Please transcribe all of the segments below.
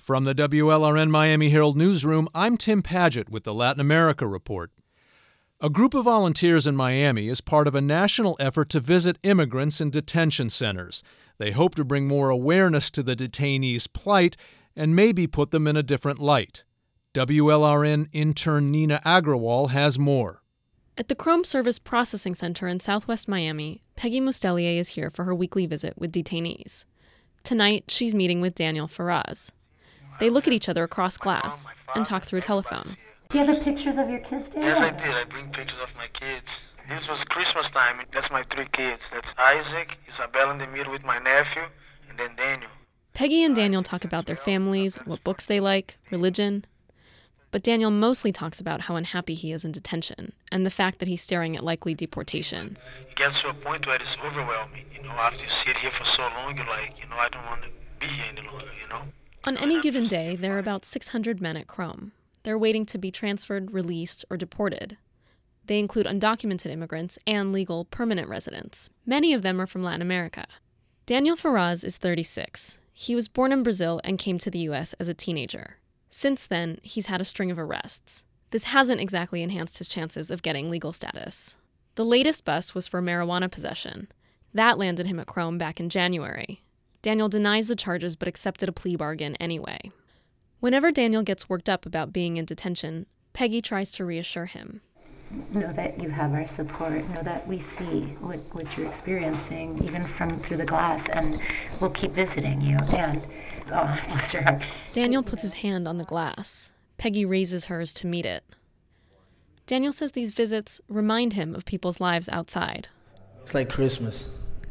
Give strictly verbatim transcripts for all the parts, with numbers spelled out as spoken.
From the W L R N Miami Herald newsroom, I'm Tim Paget with the Latin America Report. A group of volunteers in Miami is part of a national effort to visit immigrants in detention centers. They hope to bring more awareness to the detainees' plight and maybe put them in a different light. W L R N intern Nina Agrawal has more. At the Chrome Service Processing Center in southwest Miami, Peggy Mustellier is here for her weekly visit with detainees. Tonight, she's meeting with Daniel Faraz. They look at each other across glass and talk through telephone. Do you have the pictures of your kids, Daniel? Yes, I did. I bring pictures of my kids. This was Christmas time. That's my three kids. That's Isaac, Isabella in the middle with my nephew, and then Daniel. Peggy and Daniel talk about their families, what books they like, religion. But Daniel mostly talks about how unhappy he is in detention and the fact that he's staring at likely deportation. It gets to a point where it's overwhelming. You know, after you sit here for so long, you're like, you know, I don't want to be here any longer, you know? On any given day, there are about six hundred men at Chrome. They're waiting to be transferred, released, or deported. They include undocumented immigrants and legal permanent residents. Many of them are from Latin America. Daniel Faraz is thirty-six. He was born in Brazil and came to the U S as a teenager. Since then, he's had a string of arrests. This hasn't exactly enhanced his chances of getting legal status. The latest bust was for marijuana possession. That landed him at Chrome back in January. Daniel denies the charges but accepted a plea bargain anyway. Whenever Daniel gets worked up about being in detention, Peggy tries to reassure him. Know that you have our support. Know that we see what, what you're experiencing, even from through the glass, and we'll keep visiting you. And, oh, bless your heart. Daniel puts his hand on the glass. Peggy raises hers to meet it. Daniel says these visits remind him of people's lives outside. It's like Christmas.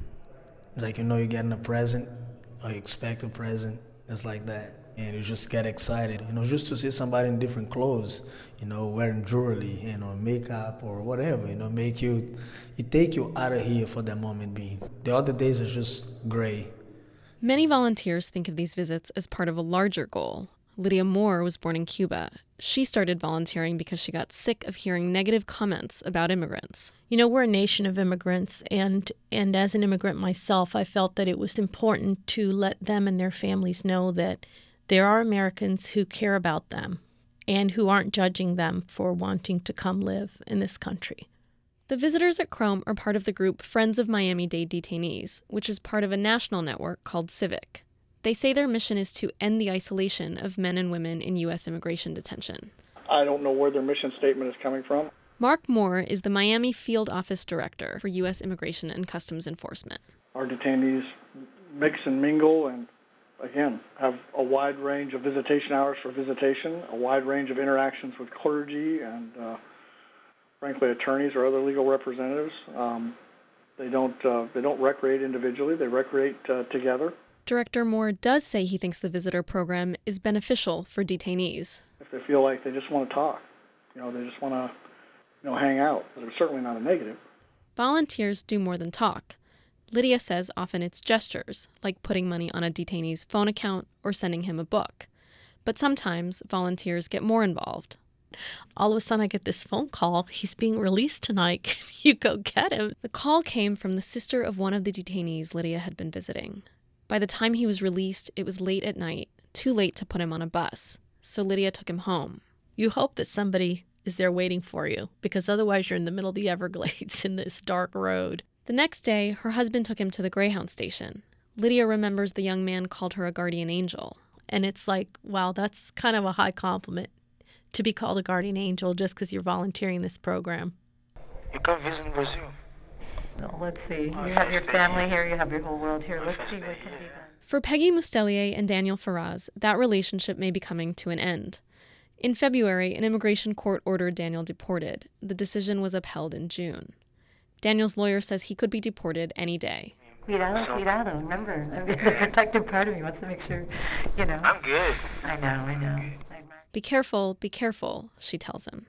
It's like, you know, you're getting a present, or you expect a present. It's like that. And you just get excited, you know, just to see somebody in different clothes, you know, wearing jewelry, you know, makeup or whatever, you know, make you, it take you out of here for that moment being. The other days are just gray. Many volunteers think of these visits as part of a larger goal. Lydia Moore was born in Cuba. She started volunteering because she got sick of hearing negative comments about immigrants. You know, we're a nation of immigrants, and, and as an immigrant myself, I felt that it was important to let them and their families know that there are Americans who care about them and who aren't judging them for wanting to come live in this country. The visitors at Chrome are part of the group Friends of Miami-Dade Detainees, which is part of a national network called Civic. They say their mission is to end the isolation of men and women in U S immigration detention. I don't know where their mission statement is coming from. Mark Moore is the Miami Field Office Director for U S Immigration and Customs Enforcement. Our detainees mix and mingle and, again, have a wide range of visitation hours for visitation, a wide range of interactions with clergy and, uh, frankly, attorneys or other legal representatives. Um, they don't uh, they don't recreate individually; they recreate uh, together. Director Moore does say he thinks the visitor program is beneficial for detainees. If they feel like they just want to talk, you know, they just want to, you know, hang out. But it's certainly not a negative. Volunteers do more than talk. Lydia says often it's gestures, like putting money on a detainee's phone account or sending him a book. But sometimes volunteers get more involved. All of a sudden I get this phone call. He's being released tonight. Can you go get him? The call came from the sister of one of the detainees Lydia had been visiting. By the time he was released, it was late at night, too late to put him on a bus. So Lydia took him home. You hope that somebody is there waiting for you, because otherwise you're in the middle of the Everglades in this dark road. The next day, her husband took him to the Greyhound station. Lydia remembers the young man called her a guardian angel. And it's like, wow, that's kind of a high compliment to be called a guardian angel just because you're volunteering this program. You come visit in Brazil. Well, let's see. You have your family here, you have your whole world here. Let's see what can be done. For Peggy Mustellier and Daniel Faraz, that relationship may be coming to an end. In February, an immigration court ordered Daniel deported. The decision was upheld in June. Daniel's lawyer says he could be deported any day. Cuidado, cuidado. Remember, I mean, the protective part of me wants to make sure, you know. I'm good. I know, I know. Be careful, be careful, she tells him.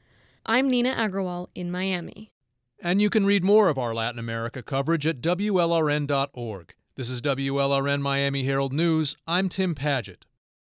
I'm Nina Agrawal in Miami. And you can read more of our Latin America coverage at W L R N dot org. This is W L R N Miami Herald News. I'm Tim Paget.